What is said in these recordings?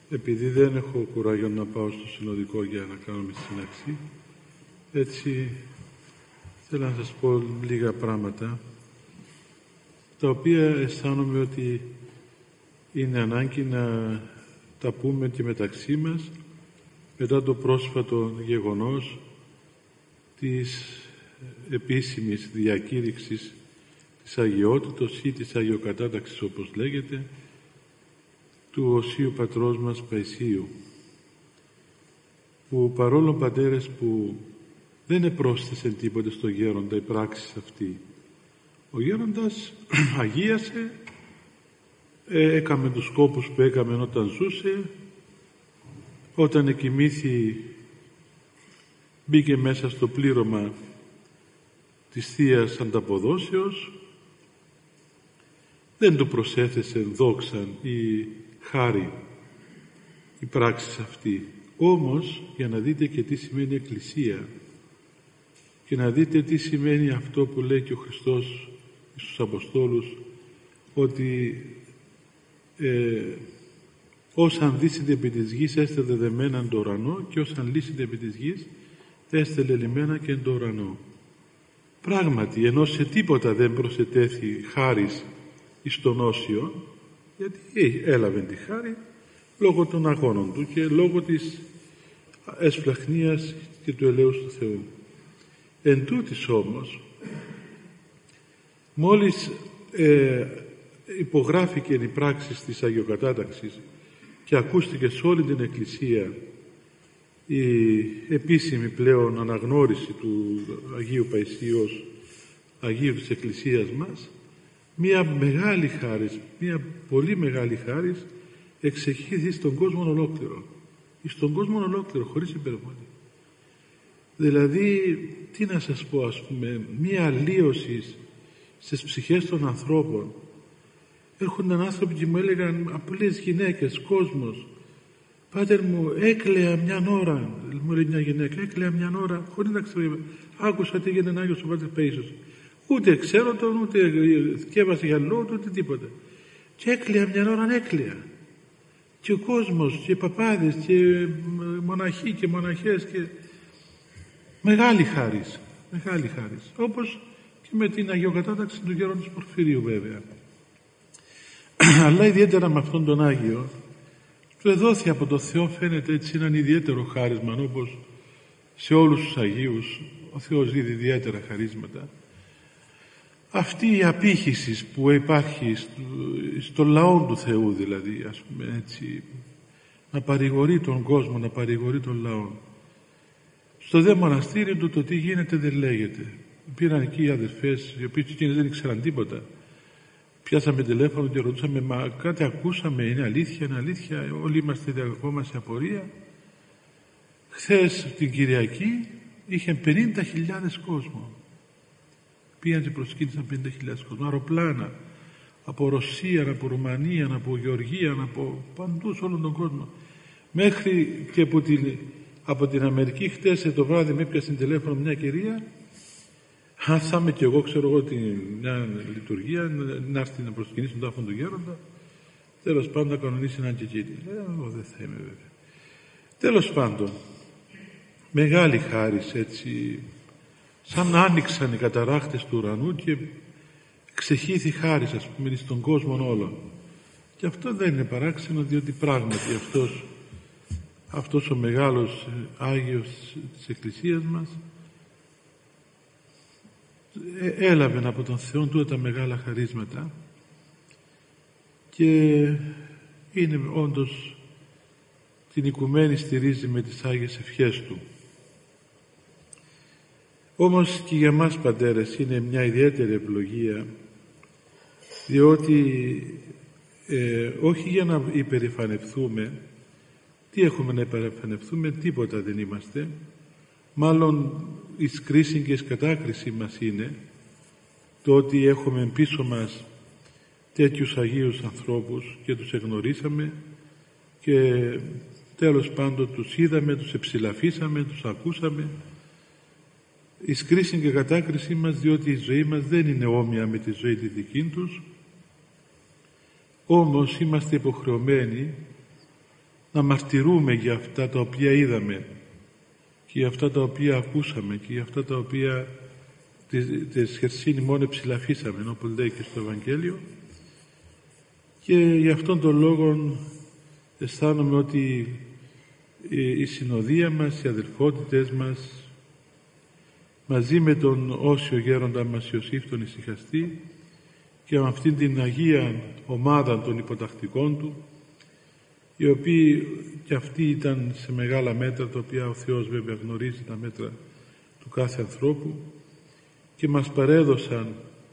επειδή δεν έχω κουράγιο να πάω στο συνοδικό για να κάνουμε σύναξη, έτσι θέλω να σας πω λίγα πράγματα, τα οποία αισθάνομαι ότι είναι ανάγκη να τα πούμε και μεταξύ μας μετά το πρόσφατο γεγονός της επίσημης διακήρυξης της Αγιότητος ή της Αγιοκατάταξης, όπως λέγεται, του Οσίου Πατρός μας Παϊσίου, που παρόλο, πατέρες, που δεν επρόσθεσε τίποτε στο γέροντα η πράξη αυτή, ο γέροντας αγίασε, έκαμε τους σκόπους που έκαμε όταν ζούσε, όταν εκοιμήθη μπήκε μέσα στο πλήρωμα της Θείας Ανταποδόσεως, δεν του προσέθεσε δόξαν ή χάρη η πράξη αυτή. Όμως, για να δείτε και τι σημαίνει Εκκλησία και να δείτε τι σημαίνει αυτό που λέει και ο Χριστός στους Αποστόλους, ότι όσαν λύσετε επί της γης έστε δεδεμένα εν το ουρανό, και όσαν λύσετε επί της γης έστε λελειμμένα και εν το ουρανό. Πράγματι, ενώ σε τίποτα δεν προσετέθη χάρις εις τον Όσιο, γιατί έλαβε τη χάρη λόγω των αγώνων του και λόγω της εσπλαχνίας και του ελέους του Θεού. Εν τούτης όμως, μόλις υπογράφηκε η πράξη της Αγιοκατάταξης και ακούστηκε σε όλη την Εκκλησία η επίσημη πλέον αναγνώριση του Αγίου Παϊσίου ως Αγίου της Εκκλησίας μας, μία μεγάλη χάρις, μία πολύ μεγάλη χάρις εξεχύθη στον κόσμο ολόκληρο. Στον κόσμο ολόκληρο, χωρίς υπερβολή. Δηλαδή, τι να σας πω, ας πούμε, μία αλλίωση στις ψυχές των ανθρώπων. Έρχονταν άνθρωποι και μου έλεγαν, απλές γυναίκες, κόσμος, «Πάτερ μου, έκλαια μια ώρα», μου λέει μια γυναίκα, «έκλαια μια ώρα, χωρίς να ξέρω, άκουσα τι έγινε Άγιος ο Πάτερ Παΐσιος. Ούτε ξέρω τον, ούτε θκεύασε για λόγο του, ούτε τίποτα. Και έκλαια μια ώρα, έκλαια. Και ο κόσμος, και οι παπάδες, και μοναχοί και μοναχές, και μεγάλη χάρις, μεγάλη χάρις. Όπως και με την Αγιοκατάταξη του γέροντος Πορφυρίου, βέβαια. Αλλά ιδιαίτερα με αυτόν τον Άγιο, του εδόθη από το Θεό, φαίνεται έτσι, έναν ιδιαίτερο χάρισμα, όπως σε όλους τους Αγίους ο Θεός δίδει ιδιαίτερα χαρίσματα. Αυτή η απήχηση που υπάρχει στο λαό του Θεού, δηλαδή, ας πούμε έτσι, να παρηγορεί τον κόσμο, να παρηγορεί τον λαό. Στο δε μοναστήρι του το τι γίνεται δεν λέγεται. Πήραν εκεί οι αδερφές, οι οποίες εκείνες δεν ήξεραν τίποτα. Πιάσαμε τηλέφωνο και ρωτούσαμε, «Μα κάτι ακούσαμε, είναι αλήθεια, είναι αλήθεια?» Όλοι είμαστε ακόμα σε απορία. Χθες την Κυριακή είχε 50.000 κόσμο. Πήγαν και προσκύνησαν 50.000 κόσμο. Αεροπλάνα από Ρωσία, από Ρουμανία, από Γεωργία, από παντού σε όλον τον κόσμο. Μέχρι και από την Αμερική χτες το βράδυ με έπιασε τηλέφωνο μια κυρία. Αν θα είμαι κι εγώ, ξέρω εγώ, μια λειτουργία, να έρθει να προσκυνήσει τον τάφο του γέροντα. Τέλος πάντων, να κανονίσει έναν και εκείνη. Εγώ δεν θα είμαι, βέβαια. Τέλος πάντων, μεγάλη χάρις, έτσι, σαν άνοιξαν οι καταράχτες του ουρανού και ξεχύθη χάρις, ας πούμε, στον κόσμο όλων. Και αυτό δεν είναι παράξενο, διότι πράγματι αυτός ο μεγάλος Άγιος της Εκκλησίας μας έλαβε από τον Θεό του τα μεγάλα χαρίσματα και είναι όντως την οικουμένη στηρίζει με τις Άγιες ευχές του. Όμως και για μας, πατέρες, είναι μια ιδιαίτερη ευλογία, διότι όχι για να υπερηφανευτούμε. Τι έχουμε να υπερηφανευτούμε? Τίποτα δεν είμαστε. Μάλλον η κρίση και η κατάκριση μας είναι το ότι έχουμε πίσω μας τέτοιους Αγίους ανθρώπους και τους εγνωρίσαμε και τέλος πάντων τους είδαμε, τους εψηλαφίσαμε, τους ακούσαμε. Η κρίση και η κατάκριση μας, διότι η ζωή μας δεν είναι όμοια με τη ζωή τη δική τους, όμως είμαστε υποχρεωμένοι να μαρτυρούμε για αυτά τα οποία είδαμε και για αυτά τα οποία ακούσαμε και για αυτά τα οποία τις χερσίνη μόνο εψηλαφίσαμε, όπως λέει και στο Ευαγγέλιο. Και γι' αυτόν τον λόγο αισθάνομαι ότι η συνοδεία μας, οι αδελφότητες μας, μαζί με τον όσιο γέροντα μας Ιωσήφ τον Ησυχαστή και με αυτήν την Αγία ομάδα των υποτακτικών του, οι οποίοι και αυτοί ήταν σε μεγάλα μέτρα, τα οποία ο Θεός βέβαια γνωρίζει τα μέτρα του κάθε ανθρώπου, και μας παρέδωσαν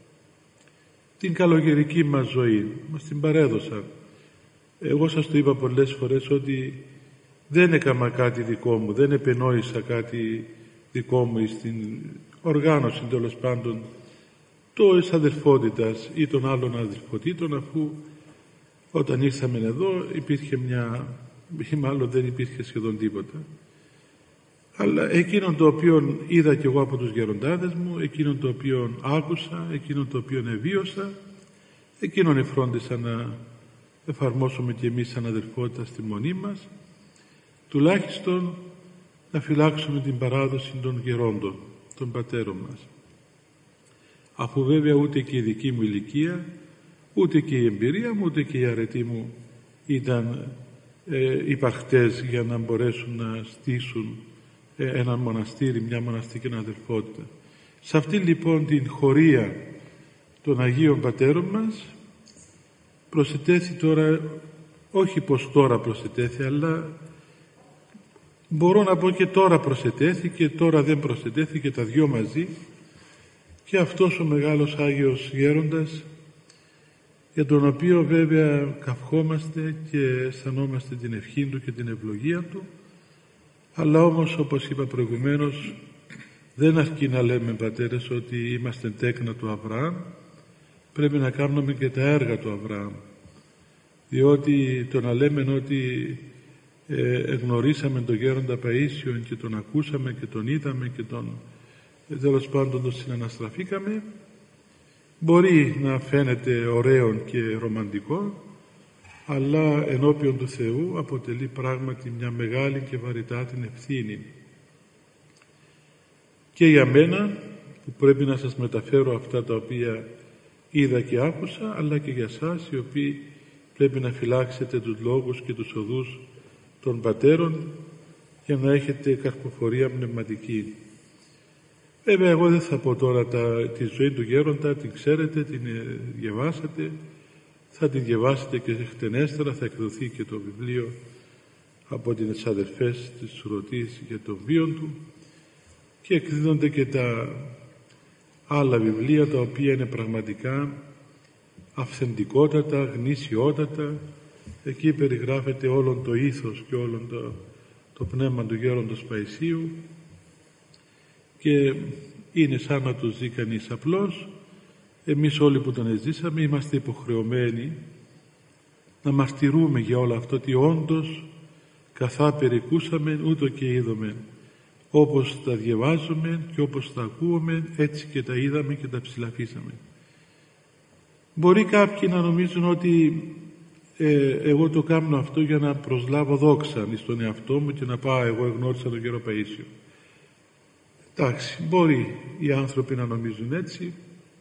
την καλογερική μας ζωή, μας την παρέδωσαν. Εγώ σας το είπα πολλές φορές ότι δεν έκανα κάτι δικό μου, δεν επενόησα κάτι δικό μου στην οργάνωση τέλος πάντων της αδελφότητας ή των άλλων αδελφοτήτων, αφού όταν ήρθαμε εδώ υπήρχε ή μάλλον δεν υπήρχε σχεδόν τίποτα. Αλλά εκείνον το οποίο είδα κι εγώ από τους γεροντάδες μου, εκείνον το οποίο άκουσα, εκείνον το οποίο εβίωσα, εκείνον εφρόντισα να εφαρμόσουμε κι εμείς σαν αδελφότητα στη μονή μας, τουλάχιστον να φυλάξουμε την παράδοση των γερόντων, των πατέρων μας. Αφού βέβαια ούτε και η δική μου ηλικία, ούτε και η εμπειρία μου, ούτε και η αρετή μου ήταν υπαρκτές για να μπορέσουν να στήσουν ένα μοναστήρι, μια μοναστική αδελφότητα. Σε αυτή λοιπόν την χωρία των Αγίων Πατέρων μας προσετέθη τώρα, όχι πως τώρα προσετέθη, αλλά μπορώ να πω και τώρα προσετέθη και τώρα δεν προσετέθη, και τα δυο μαζί, και αυτός ο μεγάλος Άγιος Γέροντας, για τον οποίο βέβαια καυχόμαστε και αισθανόμαστε την ευχή του και την ευλογία του, αλλά όμως, όπως είπα προηγουμένως, δεν αρκεί να λέμε, πατέρες, ότι είμαστε τέκνα του Αβραάμ, πρέπει να κάνουμε και τα έργα του Αβραάμ, διότι το να λέμε ότι γνωρίσαμε τον Γέροντα Παΐσιο και τον ακούσαμε και τον είδαμε και τέλος πάντων τον συναναστραφήκαμε, μπορεί να φαίνεται ωραίο και ρομαντικό, αλλά ενώπιον του Θεού αποτελεί πράγματι μια μεγάλη και βαρυτά την ευθύνη. Και για μένα, που πρέπει να σας μεταφέρω αυτά τα οποία είδα και άκουσα, αλλά και για σας, οι οποίοι πρέπει να φυλάξετε τους λόγους και τους οδούς των πατέρων για να έχετε καρποφορία πνευματική. Βέβαια, εγώ δεν θα πω τώρα τη ζωή του Γέροντα, την ξέρετε, την διαβάσατε, θα την διαβάσετε και χτενέστερα, θα εκδοθεί και το βιβλίο από τις αδερφές της Σουρωτής για το βίο του, και εκδίδονται και τα άλλα βιβλία, τα οποία είναι πραγματικά αυθεντικότατα, γνήσιότατα. Εκεί περιγράφεται όλον το ήθος και όλον το πνεύμα του Γέροντος Παϊσίου, και είναι σαν να το ζει κανείς. Απλώς εμείς όλοι που τον ζήσαμε είμαστε υποχρεωμένοι να μαρτυρούμε για όλα αυτό, ότι όντως καθά περικούσαμε ούτω και είδαμε, όπως τα διαβάζουμε και όπως τα ακούουμε, έτσι και τα είδαμε και τα ψηλαφίσαμε. Μπορεί κάποιοι να νομίζουν ότι εγώ το κάνω αυτό για να προσλάβω δόξα στον εαυτό μου και να πάω εγώ εγνώρισα τον Γέρο Παΐσιο. Εντάξει, μπορεί οι άνθρωποι να νομίζουν έτσι,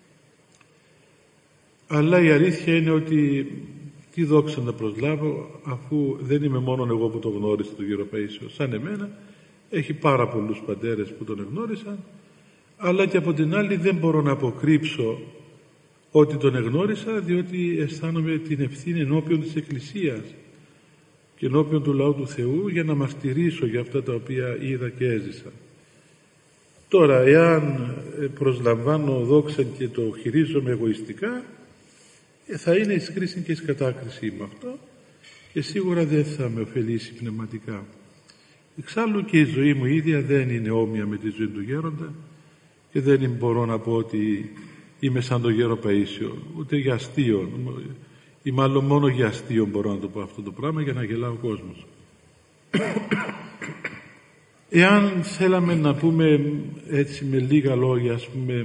αλλά η αλήθεια είναι ότι τι δόξα να προσλάβω, αφού δεν είμαι μόνο εγώ που το γνώρισα τον Γέρο Παΐσιο. Σαν εμένα έχει πάρα πολλούς πατέρες που τον εγνώρισαν, αλλά και από την άλλη δεν μπορώ να αποκρύψω ότι τον εγνώρισα, διότι αισθάνομαι την ευθύνη ενώπιον της Εκκλησίας και ενώπιον του λαού του Θεού για να μαρτυρήσω για αυτά τα οποία είδα και έζησα. Τώρα, εάν προσλαμβάνω δόξα και το χειρίζομαι εγωιστικά, θα είναι εις κρίση και εις κατάκριση με αυτό, και σίγουρα δεν θα με ωφελήσει πνευματικά. Εξάλλου και η ζωή μου ίδια δεν είναι όμοια με τη ζωή του Γέροντα, και δεν μπορώ να πω ότι είμαι σαν τον Γέρο Παΐσιο, ούτε για αστείο, ή μάλλον μόνο για αστείο μπορώ να το πω αυτό το πράγμα, για να γελά ο κόσμος. Εάν θέλαμε να πούμε έτσι με λίγα λόγια, ας πούμε,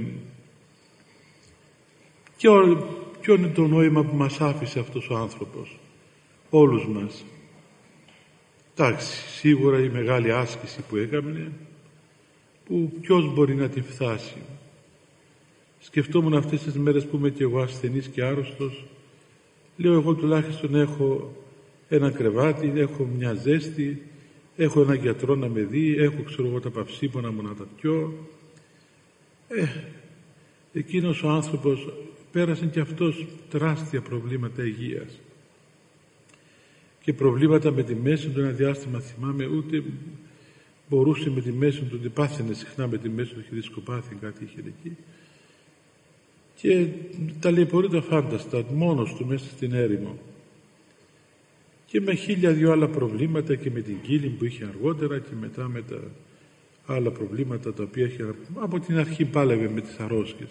ποιο είναι το νόημα που μας άφησε αυτός ο άνθρωπος, όλους μας. Εντάξει, σίγουρα η μεγάλη άσκηση που έκαμνε, που ποιος μπορεί να την φτάσει. Σκεφτόμουν αυτές τις μέρες που είμαι και εγώ ασθενής και άρρωστος, λέω εγώ τουλάχιστον έχω ένα κρεβάτι, έχω μια ζέστη, έχω έναν γιατρό να με δει, έχω ξέρω εγώ τα παυσίπονα μου να τα πιω. Εκείνος ο άνθρωπος πέρασε και αυτός τεράστια προβλήματα υγείας και προβλήματα με τη μέση του. Ένα διάστημα θυμάμαι ούτε μπορούσε με τη μέση του, ότι πάθαινε συχνά με τη μέση του, είχε δισκοπάθει, κάτι είχε εκεί και ταλαιπωρεί τα φάνταστα μόνος του μέσα στην έρημο και με 1002 άλλα προβλήματα και με την κύλη που είχε αργότερα και μετά με τα άλλα προβλήματα τα οποία είχε από την αρχή πάλευε με τις αρρώσκες.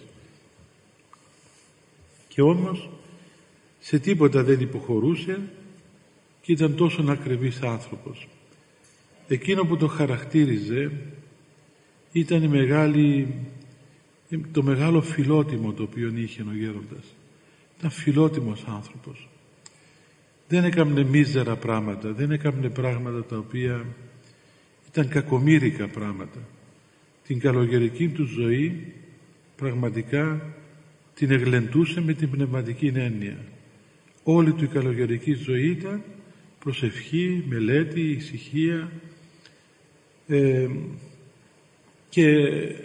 Και όμως σε τίποτα δεν υποχωρούσε και ήταν τόσο ακριβής άνθρωπος. Εκείνο που το χαρακτήριζε ήταν το μεγάλο φιλότιμο το οποίο είχε ο γέροντας. Ήταν φιλότιμος άνθρωπος. Δεν έκαμνε μίζερα πράγματα, δεν έκαμνε πράγματα τα οποία ήταν κακομοίρικα πράγματα. Την καλογερική του ζωή πραγματικά την εγλεντούσε με την πνευματική έννοια. Όλη του η καλογερική ζωή ήταν προσευχή, μελέτη, ησυχία και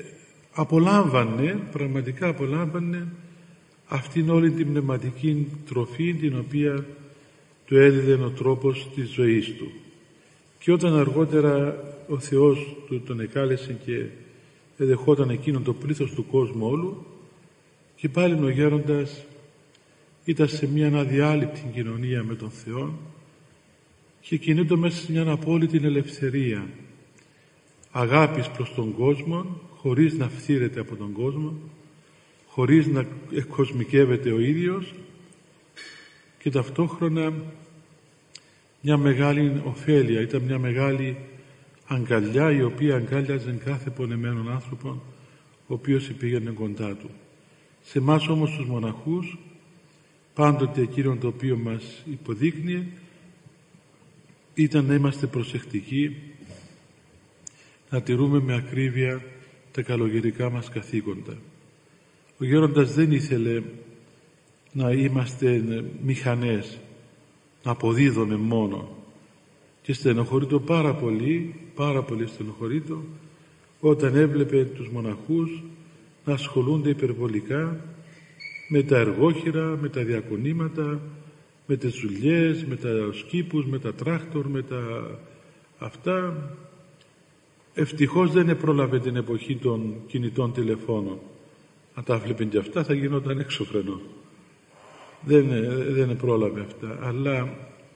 πραγματικά απολάμβανε αυτήν όλη την πνευματική τροφή την οποία του έδιδε ο τρόπος της ζωής του. Και όταν αργότερα ο Θεός τον εκάλεσε και εδεχόταν εκείνον το πλήθος του κόσμου όλου, και πάλι ο γέροντας ήταν σε μια αδιάλειπτη κοινωνία με τον Θεό και κινείται μέσα σε μια απόλυτη ελευθερία αγάπης προς τον κόσμο, χωρίς να φθείρεται από τον κόσμο, χωρίς να εκκοσμικεύεται ο ίδιος, και ταυτόχρονα μια μεγάλη ωφέλεια, ήταν μια μεγάλη αγκαλιά η οποία αγκάλιαζε κάθε πονεμένον άνθρωπο ο οποίος πήγαινε κοντά του. Σε εμάς όμως τους μοναχούς πάντοτε εκείνο το οποίο μας υποδείκνυε ήταν να είμαστε προσεκτικοί, να τηρούμε με ακρίβεια τα καλογερικά μας καθήκοντα. Ο γέροντας δεν ήθελε να είμαστε μηχανές, να αποδίδουμε μόνο, και στενοχωρείτο πάρα πολύ στενοχωρείτο όταν έβλεπε τους μοναχούς να ασχολούνται υπερβολικά με τα εργόχειρα, με τα διακονήματα, με τις δουλειές, με τα σκήπους, με τα τράκτορ, με τα αυτά. Ευτυχώς δεν πρόλαβε την εποχή των κινητών τηλεφώνων. Αν τα βλέπουν και αυτά θα γινόταν έξωφρενο. Δεν πρόλαβε αυτά, αλλά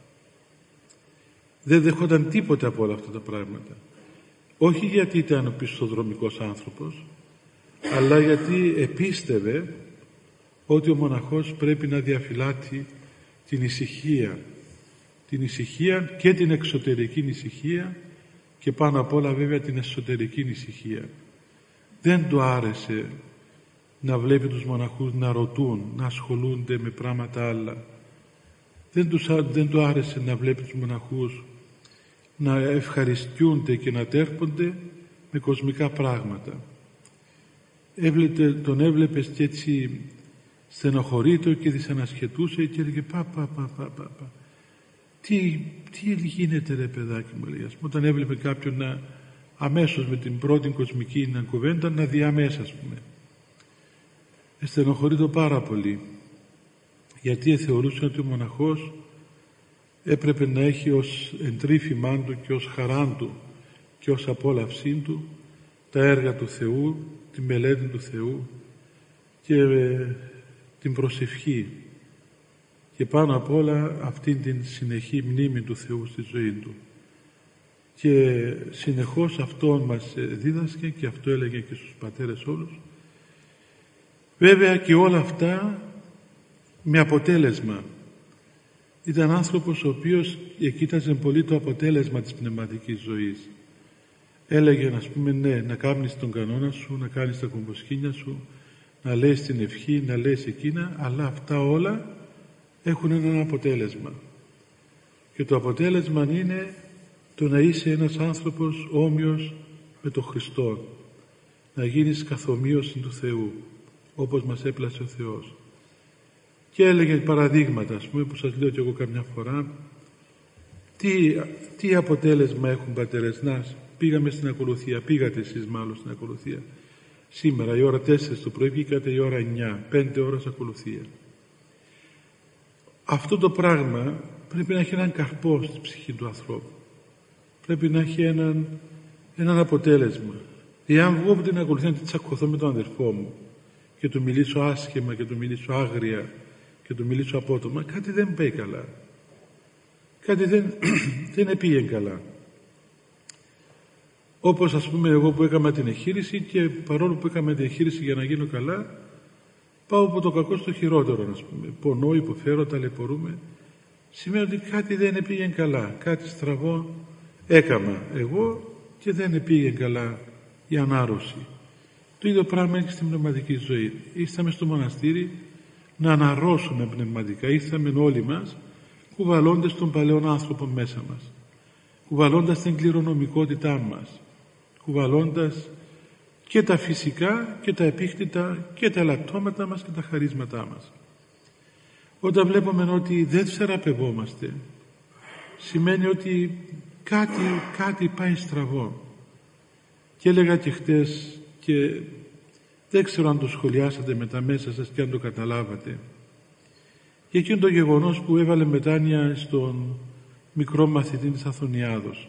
δεν δεχόταν τίποτα από όλα αυτά τα πράγματα. Όχι γιατί ήταν πιστοδρομικός άνθρωπος, αλλά γιατί επίστευε ότι ο μοναχός πρέπει να διαφυλάττει την ησυχία και την εξωτερική ησυχία, και πάνω απ' όλα βέβαια την εσωτερική ησυχία. Δεν του άρεσε να βλέπει τους μοναχούς να ρωτούν, να ασχολούνται με πράγματα άλλα. Δεν του άρεσε να βλέπει τους μοναχούς να ευχαριστιούνται και να τέρπονται με κοσμικά πράγματα. Τον έβλεπες και έτσι στενοχωρείτο και δυσανασχετούσε και έλεγε πα. Τι γίνεται ρε παιδάκι μου, λέει. Όταν έβλεπε κάποιον αμέσως με την πρώτη κοσμική κουβέντα να διαμέσα, ας πούμε. Στενοχωρείτο πάρα πολύ, γιατί θεωρούσε ότι ο μοναχός έπρεπε να έχει ως εντρίφημά του και ως χαρά του και ως απόλαυσή του τα έργα του Θεού, τη μελέτη του Θεού και την προσευχή, και πάνω απ' όλα αυτήν την συνεχή μνήμη του Θεού στη ζωή του. Και συνεχώς αυτό μας δίδασκε και αυτό έλεγε και στους πατέρες όλους. Βέβαια και όλα αυτά με αποτέλεσμα. Ήταν άνθρωπος ο οποίος κοίταζε πολύ το αποτέλεσμα της πνευματικής ζωής. Έλεγε, ας πούμε, ναι, να κάνεις τον κανόνα σου, να κάνεις τα κομποσκήνια σου, να λέεις την ευχή, να λέεις εκείνα, αλλά αυτά όλα έχουν ένα αποτέλεσμα. Και το αποτέλεσμα είναι το να είσαι ένας άνθρωπος όμοιος με τον Χριστό, να γίνεις καθομοίωση του Θεού, όπως μας έπλασε ο Θεός. Και έλεγε παραδείγματα, ας πούμε, που σας λέω και εγώ καμιά φορά, τι αποτέλεσμα έχουν πατέρες. Να, πήγαμε στην ακολουθία, πήγατε εσείς μάλλον στην ακολουθία. Σήμερα η ώρα 4 το πρωί, βγήκατε η ώρα 9, 5 ώρες ακολουθία. Αυτό το πράγμα πρέπει να έχει έναν καρπό στη ψυχή του ανθρώπου. Πρέπει να έχει έναν αποτέλεσμα. Εάν βγω από την ακολουθία να τσακωθώ με τον αδερφό μου και του μιλήσω άσχημα και του μιλήσω άγρια και του μιλήσω απότομα, κάτι δεν πάει καλά. Κάτι δεν επήγε καλά. Όπως ας πούμε εγώ που έκανα την εγχείρηση, και παρόλο που έκανα την εγχείρηση για να γίνω καλά, πάω από το κακό στο χειρότερο, ας πούμε. Πονώ, υποφέρω, ταλαιπωρούμε. Σημαίνει ότι κάτι δεν επήγε καλά. Κάτι στραβό έκανα εγώ και δεν επήγε καλά η ανάρρωση. Το ίδιο πράγμα είναι και στην πνευματική ζωή. Ήρθαμε στο μοναστήρι να αναρρώσουμε πνευματικά. Ήρθαμε όλοι μας κουβαλώντας τον παλαιόν άνθρωπο μέσα μας. Κουβαλώντας την κληρονομικότητά μας. Κουβαλώντας και τα φυσικά και τα επίκτητα και τα ελαττώματα μας και τα χαρίσματά μας. Όταν βλέπουμε ότι δεν θεραπευόμαστε, σημαίνει ότι κάτι πάει στραβό. Και έλεγα και χτες, και δεν ξέρω αν το σχολιάσατε μετά μέσα σας και αν το καταλάβατε, και εκείνο το γεγονός που έβαλε μετάνοια στον μικρό μαθητή της Αθωνιάδος.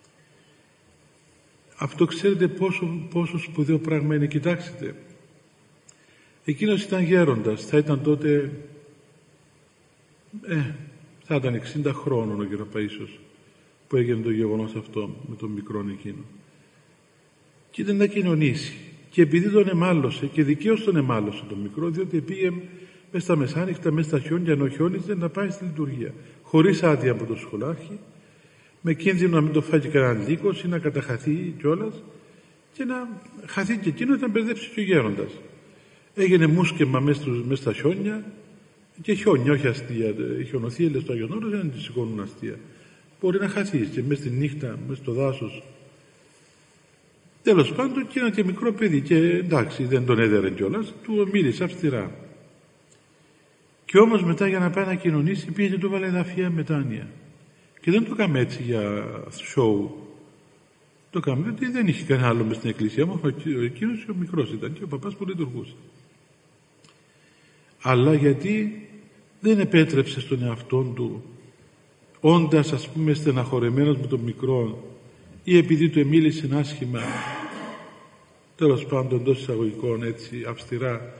Αυτό ξέρετε πόσο σπουδαίο πράγμα είναι. Κοιτάξτε, εκείνος ήταν γέροντας, θα ήταν τότε θα ήταν 60 χρόνων ο Γεροπαΐσιος που έγινε το γεγονός αυτό με τον μικρόν εκείνο, και ήταν να κοινωνήσει, και επειδή τον εμάλωσε, και δικαίως τον εμάλωσε τον μικρό, διότι πήγε μες στα μεσάνυχτα, μες στα χιόνια, ενώ χιόνιζε, να πάει στη λειτουργία χωρίς άδεια από το σχολάρχη, με κίνδυνο να μην το φάει και κανέναν λύκος ή να καταχαθεί κιόλας, και να χαθεί και εκείνο, να μπερδέψει και ο γέροντας. Έγινε μουσκεμα μες στα χιόνια, και χιόνια, όχι αστεία. Οι χιονοθύελες του Αγιον Όρος δεν τις σηκώνουν αστεία. Μπορεί να χαθεί και μες στη νύχτα, μες στο δάσος. Τέλος πάντων, και ένα και μικρό παιδί, και εντάξει, δεν τον έδερε κιόλας, του μίλησε αυστηρά. Και όμως μετά, για να πάει να κοινωνήσει, πήγε και του βάλε εδαφία μετάνοια. Και δεν το έκαμε έτσι για σοου. Το έκαμε ότι δεν είχε κανένα άλλο μες στην εκκλησία μου. Εκείνος ο μικρός ήταν και ο παπάς που λειτουργούσε. Αλλά γιατί δεν επέτρεψε στον εαυτόν του, όντας ας πούμε στεναχωρεμένος με τον μικρό, ή επειδή του εμίλησε άσχημα, τέλος πάντων εντός εισαγωγικών έτσι αυστηρά,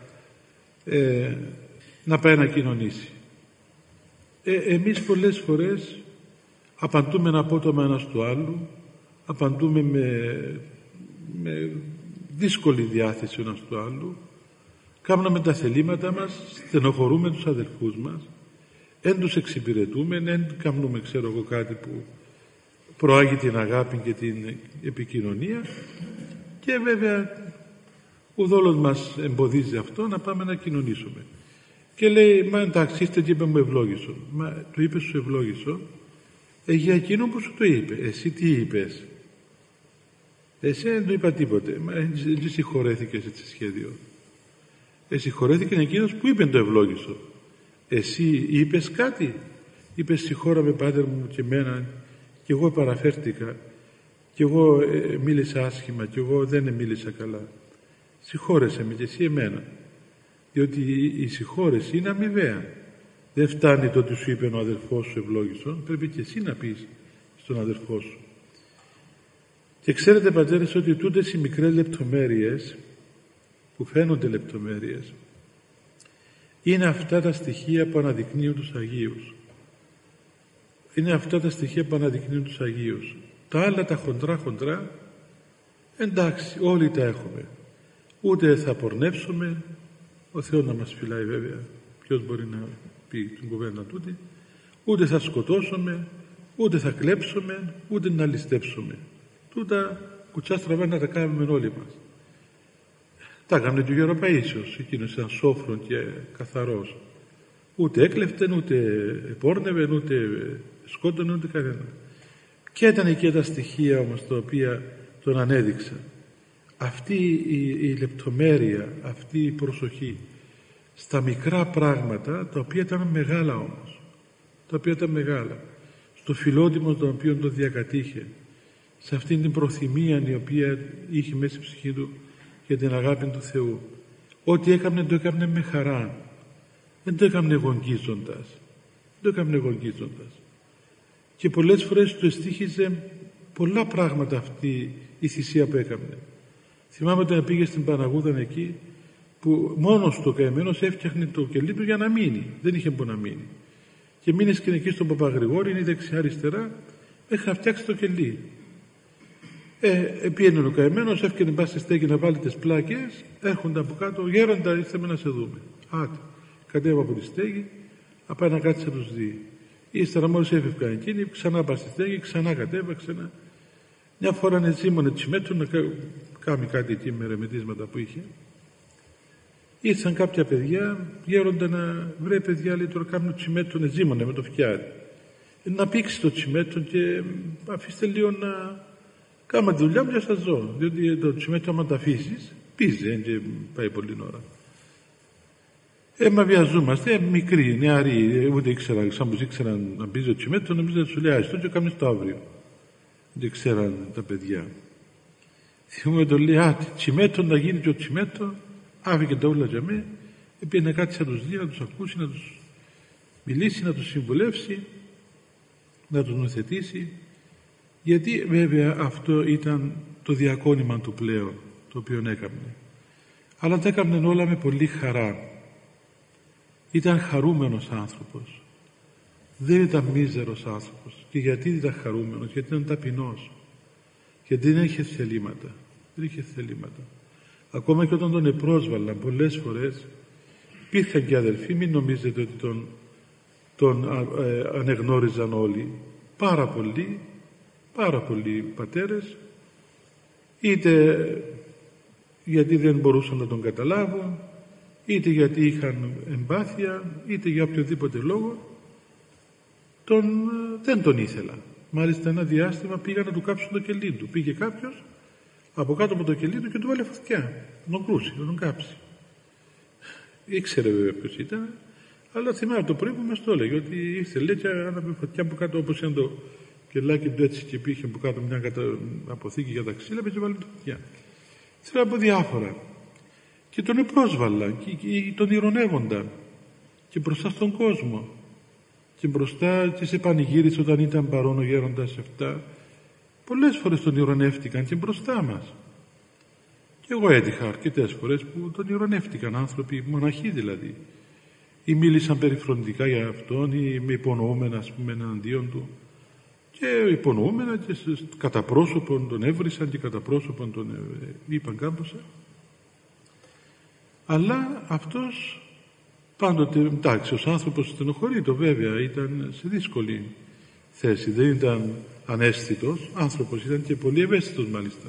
να πάει να κοινωνήσει. Εμείς πολλές φορές απαντούμε απότομα ένας του άλλου, απαντούμε με δύσκολη διάθεση ένας του άλλου, κάνουμε τα θελήματα μας, στενοχωρούμε τους αδελφούς μας, εν τους εξυπηρετούμε, εν κάνουμε ξέρω εγώ κάτι που προάγει την αγάπη και την επικοινωνία, και βέβαια ο δόλος μας εμποδίζει αυτό να πάμε να κοινωνήσουμε. Και λέει, μα εντάξει, είστε, και είπε μου ευλόγησον. Μα του είπε σου ευλόγησον για εκείνο που σου το είπε. Εσύ τι είπες? Εσύ δεν του είπα τίποτε. Μα δεν συγχωρέθηκες έτσι σχέδιο. Συγχωρέθηκε εκείνος που είπε το ευλόγησον. Εσύ είπες κάτι? Είπες συγχώραμε πάτερ μου και εμένα, και εγώ παραφέρθηκα, και εγώ μίλησα άσχημα, και εγώ δεν μίλησα καλά. Συγχώρεσαι με και εσύ εμένα. Διότι η συγχώρεση είναι αμοιβαία. Δεν φτάνει το ότι σου είπε ο αδελφός σου ευλόγησον, πρέπει και εσύ να πεις στον αδελφό σου. Και ξέρετε πατέρες ότι τούτες οι μικρές λεπτομέρειες που φαίνονται λεπτομέρειες είναι αυτά τα στοιχεία που αναδεικνύουν τους Αγίους. Είναι αυτά τα στοιχεία που αναδεικνύουν τους Αγίους. Τα άλλα τα χοντρά εντάξει, όλοι τα έχουμε. Ούτε θα πορνεύσουμε, ο Θεός να μας φυλάει βέβαια, ποιος μπορεί να πει την κουβέντα τούτη, ούτε θα σκοτώσουμε, ούτε θα κλέψουμε, ούτε να ληστέψουμε. Τούτα κουτσά στραβά να τα κάνουμε όλοι μας. Τα έκανε και ο Γεροπαΐσιος, εκείνος ήταν σόφρον και καθαρός. Ούτε έκλεφτεν, ούτε πόρνευε, ούτε σκότωνε, ούτε κανένα. Ποια ήταν εκεί τα στοιχεία όμως τα οποία τον ανέδειξαν? Αυτή η λεπτομέρεια, αυτή η προσοχή στα μικρά πράγματα, τα οποία ήταν μεγάλα όμως, τα οποία ήταν μεγάλα, στο φιλότιμο τον οποίο τον διακατήχε, σε αυτήν την προθυμία η οποία είχε μέσα στη ψυχή του για την αγάπη του Θεού. Ό,τι έκανε το έκανε με χαρά, δεν το έκανε εγωγίζοντας, και πολλές φορές του εστίχιζε πολλά πράγματα αυτή η θυσία που έκανε. Θυμάμαι όταν πήγε στην Παναγούδα εκεί, που μόνος του καημένος έφτιαχνε το κελί του για να μείνει, δεν είχε που να μείνει, και μείνε και εκεί στον Παπαγρηγόρη, είναι δεξιά αριστερά, μέχρι να φτιάξει το κελί. Πήγαινε ο καημένος, έφτιανε πάση στη στέγη να βάλει τις πλάκες, έρχονται από κάτω, γέροντα, ήρθαμε να σε δούμε. Άτε, κατέβα από τη στέγη, να πάει να κάτσει να τους δει. Ύστερα μόλις έφευγαν εκείνοι, ξανά πάει στη στέγη, ξανά κατέβα, ξανά. Μια φορά ζήμωνε τσιμέτρο να κάνει κάτι εκεί με ρεμετίσματα που είχε. Ήρθαν κάποια παιδιά, γέροντα να βρει παιδιά, λέει, τώρα κάνουν τσιμέτρο, ζήμωνε με το φτιάρι. Να πήξει το τσιμέτρο και αφήστε λίγο να κάνω τη δουλειά μου και σας ζω. Διότι το τσιμέτρο, άμα το αφήσεις, πίζει και πάει πολύ ώρα. Μα βιαζόμαστε, μικροί, νεαροί, ούτε ήξεραν, σαν που ήξεραν να μπει το τσιμέτρο, νομίζω να σου λέει άστο και κάνεις το αύριο. Δεν ξέραν τα παιδιά. Θυμούμε το λέει, τσιμέτρο να γίνει και ο τσιμέτρο, άφηκε τα ούλα για μέ, πήγε να κάτσει να τους δει, να τους ακούσει, να τους μιλήσει, να τους συμβουλεύσει, να τους νοθετήσει, γιατί βέβαια αυτό ήταν το διακόνημα του πλέον, το οποίο έκανε. Αλλά τα έκανε όλα με πολύ χαρά. Ήταν χαρούμενος άνθρωπος. Δεν ήταν μίζερος άνθρωπος. Και γιατί ήταν χαρούμενος? Γιατί ήταν ταπεινός. Γιατί δεν είχε θελήματα. Ακόμα και όταν τον επρόσβαλαν πολλές φορές, υπήρχαν και αδελφοί, μην νομίζετε ότι τον ανεγνώριζαν όλοι. Πάρα πολλοί πατέρες, είτε γιατί δεν μπορούσαν να τον καταλάβουν, είτε γιατί είχαν εμπάθεια, είτε για οποιοδήποτε λόγο, δεν τον ήθελα. Μάλιστα ένα διάστημα πήγα να του κάψουν το κελί του. Πήγε κάποιος από κάτω από το κελί του και του βάλε φωτιά. Τον κρούσει, τον κάψει. Ήξερε βέβαια ποιος ήταν, αλλά θυμάμαι το πρωί που μας το έλεγε, ότι ήρθε, λέει, και άναβε φωτιά από κάτω, όπως ήταν το κελάκι του, έτσι, και πήγε από κάτω μια αποθήκη για τα ξύλα και βάλε το φωτιά. Θέλω από διάφορα. Και τον επρόσβαλαν και τον ηρωνεύονταν και μπροστά στον κόσμο και μπροστά και σε πανηγύρισε όταν ήταν παρόν ο γέροντας αυτά. Πολλές φορές τον ηρωνεύτηκαν και μπροστά μας. Και εγώ έτυχα αρκετές φορές που τον ηρωνεύτηκαν άνθρωποι, μοναχοί δηλαδή, ή μίλησαν περιφροντικά για αυτόν ή με υπονοούμενα, ας πούμε, εναντίον του, και υπονοούμενα και κατά πρόσωπον τον έβρισαν και κατά πρόσωπον τον είπαν κάμποσα. Αλλά αυτός πάντοτε, εντάξει, ως άνθρωπος στενοχωρείτο, βέβαια, ήταν σε δύσκολη θέση, δεν ήταν αναίσθητος άνθρωπος, ήταν και πολύ ευαίσθητος μάλιστα.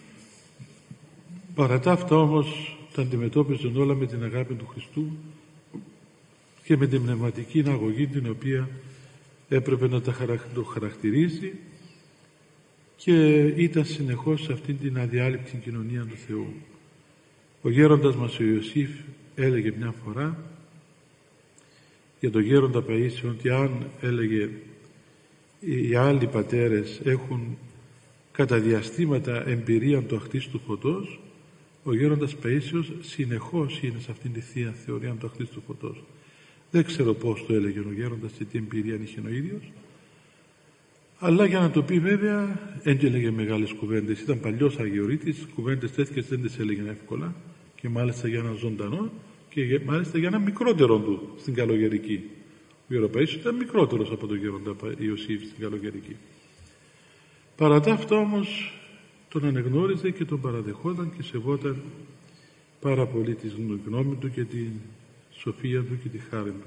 Παρά τα αυτά όμως τα αντιμετώπιζαν όλα με την αγάπη του Χριστού και με την πνευματική αγωγή την οποία έπρεπε να το χαρακτηρίζει, και ήταν συνεχώς σε αυτήν την αδιάλειπτη κοινωνία του Θεού. Ο γέροντας μας ο Ιωσήφ έλεγε μια φορά για τον γέροντα Παΐσιο, ότι αν, έλεγε, οι άλλοι πατέρες έχουν κατά διαστήματα εμπειρία του αχτίστου φωτός, ο γέροντας Παΐσιος συνεχώς είναι σε αυτήν τη Θεία Θεωρία του αχτίστου φωτός. Δεν ξέρω πώς το έλεγε ο γέροντας και τι εμπειρία είχε ο ίδιος, αλλά για να το πει βέβαια δεν έλεγε μεγάλες κουβέντες. Ήταν παλιός αγιορείτης, κουβέντες τέτοιες δεν τις έλεγε εύκολα, και μάλιστα για έναν ζωντανό και μάλιστα για έναν μικρότερο του στην Καλογερική. Ο Γεροπαΐσιος ήταν μικρότερος από τον γέροντα Ιωσήφ στην Καλογερική. Παρά τα αυτά όμως τον ανεγνώριζε και τον παραδεχόταν και σεβόταν πάρα πολύ τη γνώμη του και τη σοφία του και τη χάρη του.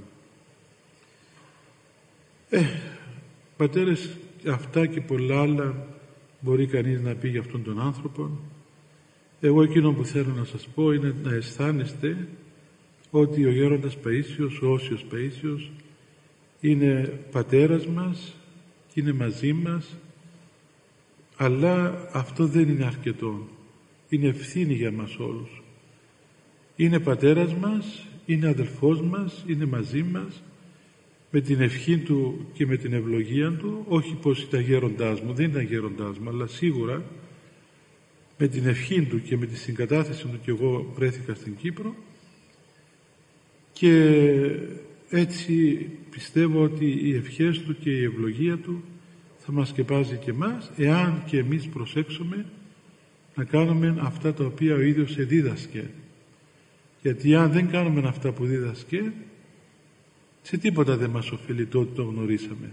Πατέρες, αυτά και πολλά άλλα μπορεί κανείς να πει για αυτόν τον άνθρωπο. Εγώ εκείνο που θέλω να σας πω είναι να αισθάνεστε ότι ο γέροντας Παΐσιος, ο Όσιος Παΐσιος, είναι πατέρας μας και είναι μαζί μας Αλλά αυτό δεν είναι αρκετό. Είναι ευθύνη για μας όλους. Είναι πατέρας μας, είναι αδελφός μας, είναι μαζί μας, με την ευχή του και με την ευλογία του, όχι πως ήταν γέροντάς μου, δεν ήταν γέροντάς μου, αλλά σίγουρα με την ευχή του και με τη συγκατάθεση του και εγώ βρέθηκα στην Κύπρο, και έτσι πιστεύω ότι οι ευχές του και η ευλογία του θα μας σκεπάζει και εμάς, εάν και εμείς προσέξουμε να κάνουμε αυτά τα οποία ο ίδιος εδίδασκε. Γιατί αν δεν κάνουμε αυτά που δίδασκε, σε τίποτα δεν μας ωφελεί το ότι το γνωρίσαμε.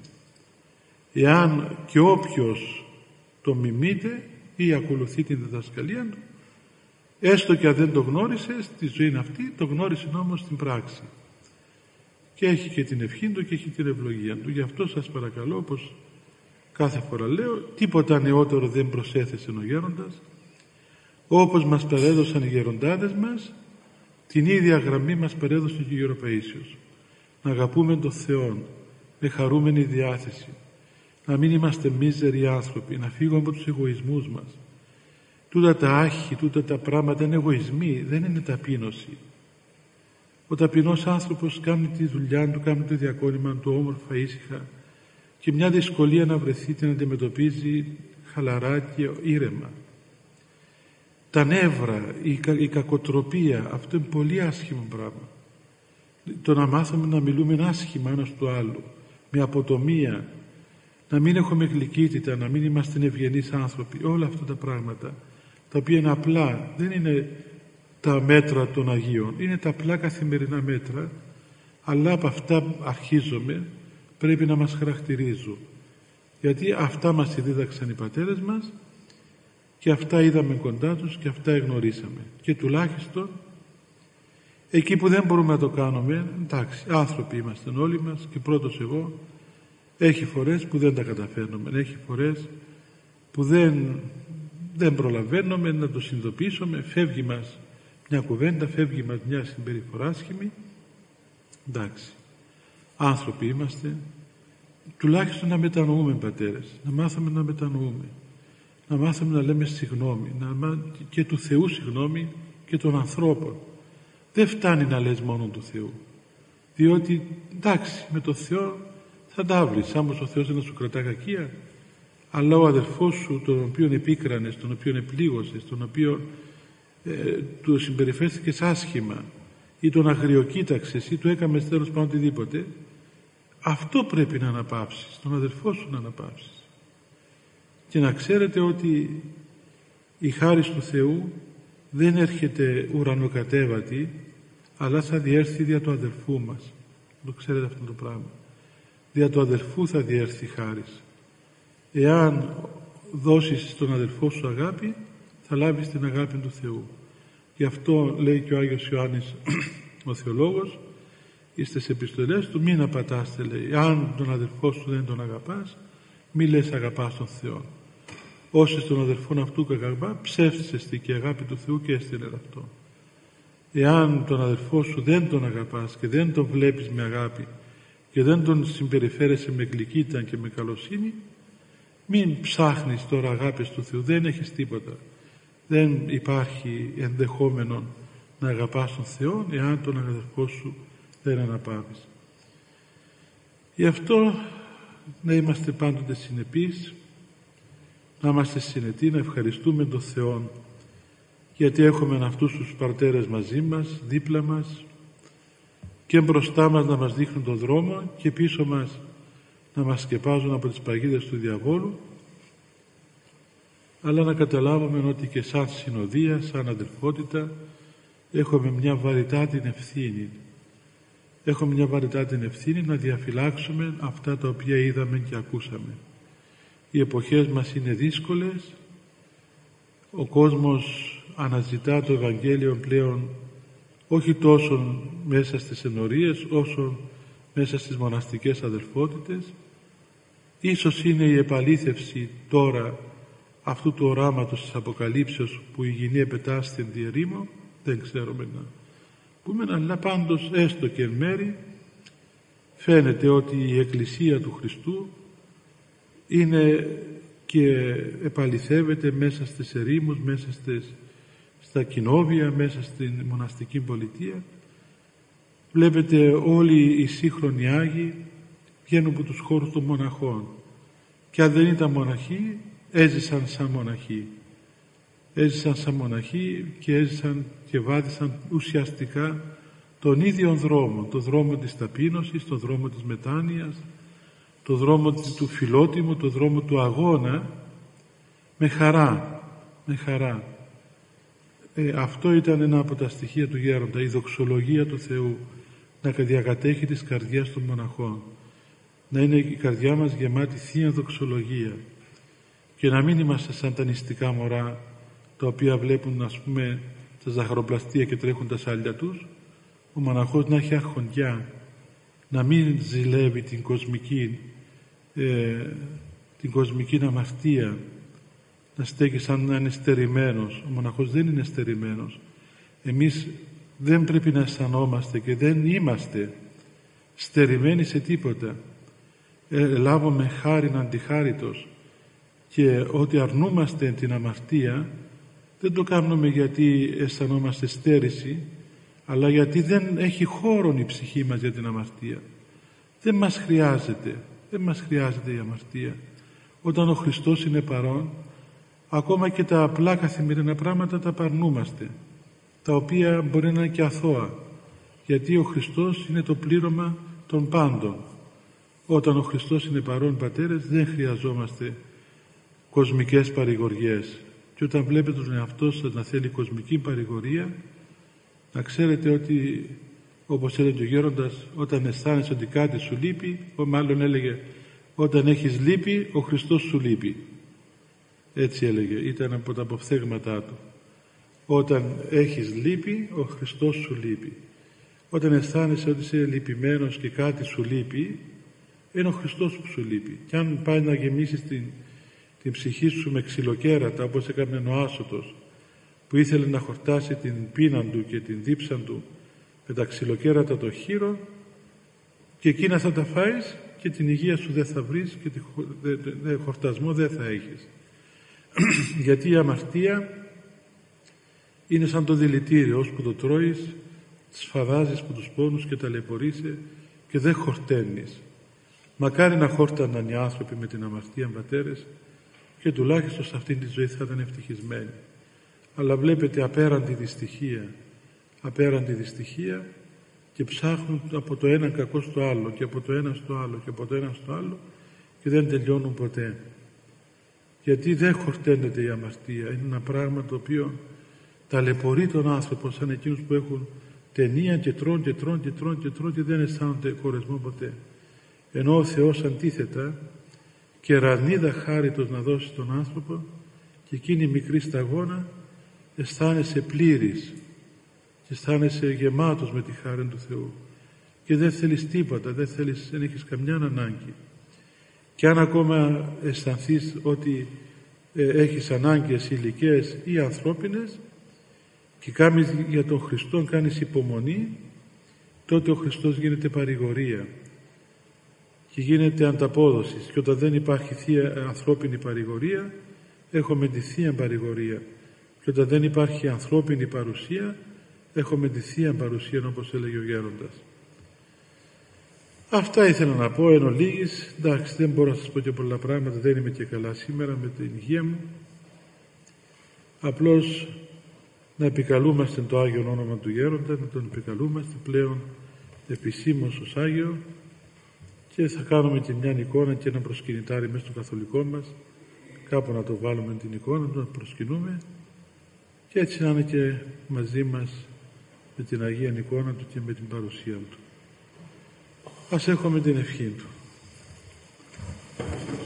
Εάν και όποιος το μιμείται ή ακολουθεί την διδασκαλία του, έστω και αν δεν το γνώρισε στη ζωή αυτή, το γνώρισε όμως στην πράξη. Και έχει και την ευχή του και έχει την ευλογία του. Γι' αυτό σας παρακαλώ, όπως κάθε φορά λέω, τίποτα νεότερο δεν προσέθεσε ο γέροντας. Όπως μας παρέδωσαν οι γεροντάδες μας, την ίδια γραμμή μας παρέδωσε και ο Γέρος Παΐσιος. Να αγαπούμε τον Θεό με χαρούμενη διάθεση, να μην είμαστε μίζεροι άνθρωποι, να φύγουμε από τους εγωισμούς μας. Τούτα τα άχη, τούτα τα πράγματα είναι εγωισμοί, δεν είναι ταπείνωση. Ο ταπεινός άνθρωπος κάνει τη δουλειά του, κάνει το διακόνημα του όμορφα, ήσυχα, και μια δυσκολία να βρεθεί την αντιμετωπίζει χαλαρά και ήρεμα. Τα νεύρα, η κακοτροπία, αυτό είναι πολύ άσχημο πράγμα. Το να μάθουμε να μιλούμε άσχημα ένας του άλλου, με αποτομία, να μην έχουμε γλυκύτητα, να μην είμαστε ευγενείς άνθρωποι, όλα αυτά τα πράγματα, τα οποία είναι απλά, δεν είναι τα μέτρα των Αγίων, είναι τα απλά καθημερινά μέτρα, αλλά από αυτά αρχίζουμε, πρέπει να μας χαρακτηρίζουν. Γιατί αυτά μας δίδαξαν οι πατέρες μας και αυτά είδαμε κοντά τους και αυτά εγνωρίσαμε. Και τουλάχιστον εκεί που δεν μπορούμε να το κάνουμε, εντάξει, άνθρωποι είμαστε όλοι μας και πρώτος εγώ, έχει φορές που δεν τα καταφέρνουμε, έχει φορές που δεν προλαβαίνουμε να το συνειδητοποιήσουμε, φεύγει μας μια κουβέντα, φεύγει μας μια συμπεριφορά άσχημη. Εντάξει, άνθρωποι είμαστε, τουλάχιστον να μετανοούμε, πατέρες, να μάθουμε να μετανοούμε, να μάθουμε να λέμε συγγνώμη, και του Θεού συγγνώμη και των ανθρώπων. Δεν φτάνει να λες μόνο του Θεού, διότι εντάξει, με το Θεό θα τα βρεις, άμα ο Θεός δεν σου κρατά κακία, αλλά ο αδελφός σου, τον οποίον επίκρανες, τον οποίον επλήγωσες, τον οποίον του συμπεριφέρθηκες άσχημα ή τον αγριοκοίταξες ή του έκαμες τέλος πάνω οτιδήποτε, αυτό πρέπει να αναπαύσεις, τον αδελφό σου να αναπαύσεις. Και να ξέρετε ότι η χάρις του Θεού δεν έρχεται ουρανοκατέβατη, αλλά θα διέρθει δια του αδελφού μας. Το ξέρετε αυτό το πράγμα. Δια του αδελφού θα διέρθει η χάρις. Εάν δώσεις στον αδελφό σου αγάπη, θα λάβεις την αγάπη του Θεού. Γι' αυτό λέει και ο Άγιος Ιωάννης ο θεολόγος στις επιστολές του, μην απατάστε, λέει, αν τον αδελφό σου δεν τον αγαπάς, μη λες αγαπάς τον Θεό. Όσοι τον αδελφόν αυτού και αγαπά, ψεύστησες και η αγάπη του Θεού και έστειλε αυτό. Εάν τον αδελφό σου δεν τον αγαπάς και δεν τον βλέπεις με αγάπη και δεν τον συμπεριφέρεσαι με γλυκύτητα και με καλοσύνη, μην ψάχνεις τώρα αγάπης του Θεού, δεν έχεις τίποτα. Δεν υπάρχει ενδεχόμενο να αγαπάς τον Θεό εάν τον αδελφό σου δεν αναπαύεις. Γι' αυτό να είμαστε πάντοτε συνεπείς, να είμαστε συνετοί, να ευχαριστούμε τον Θεό γιατί έχουμε αυτούς τους πατέρες μαζί μας, δίπλα μας και μπροστά μας να μας δείχνουν τον δρόμο και πίσω μας να μας σκεπάζουν από τις παγίδες του διαβόλου, αλλά να καταλάβουμε ότι και σαν συνοδεία, σαν αδελφότητα έχουμε μια βαρυτά την ευθύνη. Έχουμε μια βαρυτά την ευθύνη να διαφυλάξουμε αυτά τα οποία είδαμε και ακούσαμε. Οι εποχές μας είναι δύσκολες, ο κόσμος αναζητά το Ευαγγέλιο πλέον όχι τόσο μέσα στις ενορίες όσο μέσα στις μοναστικές αδελφότητες. Ίσως είναι η επαλήθευση τώρα αυτού του οράματος της Αποκαλύψεως που η γυνή επετάσθη εν τη ερήμο, δεν ξέρουμε να πούμε, αλλά πάντως έστω και εν μέρη φαίνεται ότι η Εκκλησία του Χριστού είναι και επαληθεύεται μέσα στις ερήμους, μέσα στα κοινόβια, μέσα στην μοναστική πολιτεία. Βλέπετε όλοι οι σύγχρονοι Άγιοι βγαίνουν από τους χώρους των μοναχών, και αν δεν ήταν μοναχοί έζησαν σαν μοναχοί. Έζησαν σαν μοναχοί και έζησαν και βάδισαν ουσιαστικά τον ίδιο δρόμο, τον δρόμο της ταπείνωσης, τον δρόμο της μετάνοιας, τον δρόμο του φιλότιμου, τον δρόμο του αγώνα, με χαρά, με χαρά. Αυτό ήταν ένα από τα στοιχεία του γέροντα, η δοξολογία του Θεού, να διακατέχει τις καρδιές των μοναχών, να είναι η καρδιά μας γεμάτη θεία δοξολογία και να μην είμαστε σαν τα νηστικά μωρά τα οποία βλέπουν, ας πούμε, τα ζαχαροπλαστεία και τρέχουν τα σάλια τους. Ο μοναχός να έχει αρχοντιά, να μην ζηλεύει την κοσμική αμαρτία, να στέκει σαν να είναι στερημένος. Ο μοναχός δεν είναι στερημένος. Εμείς δεν πρέπει να αισθανόμαστε και δεν είμαστε στερημένοι σε τίποτα. Λάβουμε χάριν αντιχάριτος, και ότι αρνούμαστε την αμαρτία δεν το κάνουμε γιατί αισθανόμαστε στέρηση, αλλά γιατί δεν έχει χώρο η ψυχή μας για την αμαρτία. Δεν μας χρειάζεται η αμαρτία. Όταν ο Χριστός είναι παρόν, ακόμα και τα απλά καθημερινά πράγματα τα παρνούμαστε, τα οποία μπορεί να είναι και αθώα, γιατί ο Χριστός είναι το πλήρωμα των πάντων. Όταν ο Χριστός είναι παρόν, πατέρες, δεν χρειαζόμαστε κοσμικές παρηγοριές. Και όταν βλέπετε τον εαυτό σας να θέλει κοσμική παρηγορία, να ξέρετε ότι, όπως έλεγε ο γέροντας, όταν αισθάνεσαι ότι κάτι σου λείπει, μάλλον έλεγε όταν έχεις λείπει, ο Χριστός σου λείπει. Έτσι έλεγε, ήταν από τα αποφθέγματά του. Όταν έχεις λείπει, ο Χριστός σου λείπει. Όταν αισθάνεσαι ότι είσαι λυπημένος και κάτι σου λείπει, είναι ο Χριστός που σου λείπει. Και αν πάει να γεμίσεις την ψυχή σου με ξυλοκέρατα, όπως έκανε ο Άσωτος, που ήθελε να χορτάσει την πείνα του και την δίψα του με τα ξυλοκέρατα των χείρων, και εκείνα θα τα φάεις και την υγεία σου δεν θα βρεις και χορτασμό δεν θα έχεις. Γιατί η αμαρτία είναι σαν το δηλητήριο, ώσπου το τρώεις σφαδάζεις που τους πόνους και ταλαιπωρείσαι και δεν χορταίνεις. Μακάρι να χόρταναν οι άνθρωποι με την αμαρτία, πατέρες, και τουλάχιστον σε αυτήν τη ζωή θα ήταν ευτυχισμένοι. Αλλά βλέπετε απέραντη δυστυχία, και ψάχνουν από το ένα κακό στο άλλο και από το ένα στο άλλο και από το ένα στο άλλο και δεν τελειώνουν ποτέ. Γιατί δεν χορταίνεται η αμαρτία. Είναι ένα πράγμα το οποίο ταλαιπωρεί τον άνθρωπο, σαν εκείνους που έχουν ταινία και τρώνε και δεν αισθάνονται χωρισμό ποτέ. Ενώ ο Θεός αντίθετα και ρανίδα χάριτος να δώσει στον άνθρωπο, και εκείνη η μικρή σταγόνα αισθάνεσαι πλήρης και αισθάνεσαι γεμάτος με τη χάρη του Θεού και δεν θέλεις τίποτα, δεν έχεις καμιά ανάγκη. Και αν ακόμα αισθανθείς ότι έχεις ανάγκες υλικές ή ανθρώπινες και κάνεις για τον Χριστό, κάνεις υπομονή, τότε ο Χριστός γίνεται παρηγορία και γίνεται ανταπόδοση. Και όταν δεν υπάρχει θεία ανθρώπινη παρηγορία, έχουμε τη θεία παρηγορία. Και όταν δεν υπάρχει ανθρώπινη παρουσία, έχουμε τη θεία παρουσία, όπως έλεγε ο γέροντας. Αυτά ήθελα να πω εν ολίγης. Εντάξει, δεν μπορώ να σας πω και πολλά πράγματα, δεν είμαι και καλά σήμερα με την υγεία μου. Απλώς να επικαλούμαστε το Άγιον όνομα του γέροντα, να τον επικαλούμαστε πλέον επισήμως ως Άγιο, και θα κάνουμε και μια εικόνα και ένα προσκυνητάρι μέσα στο καθολικό μας, κάπου να το βάλουμε την εικόνα, να το προσκυνούμε, και έτσι να είναι και μαζί μας με την Αγία εικόνα του και με την παρουσία του. Ας έχουμε την ευχή του.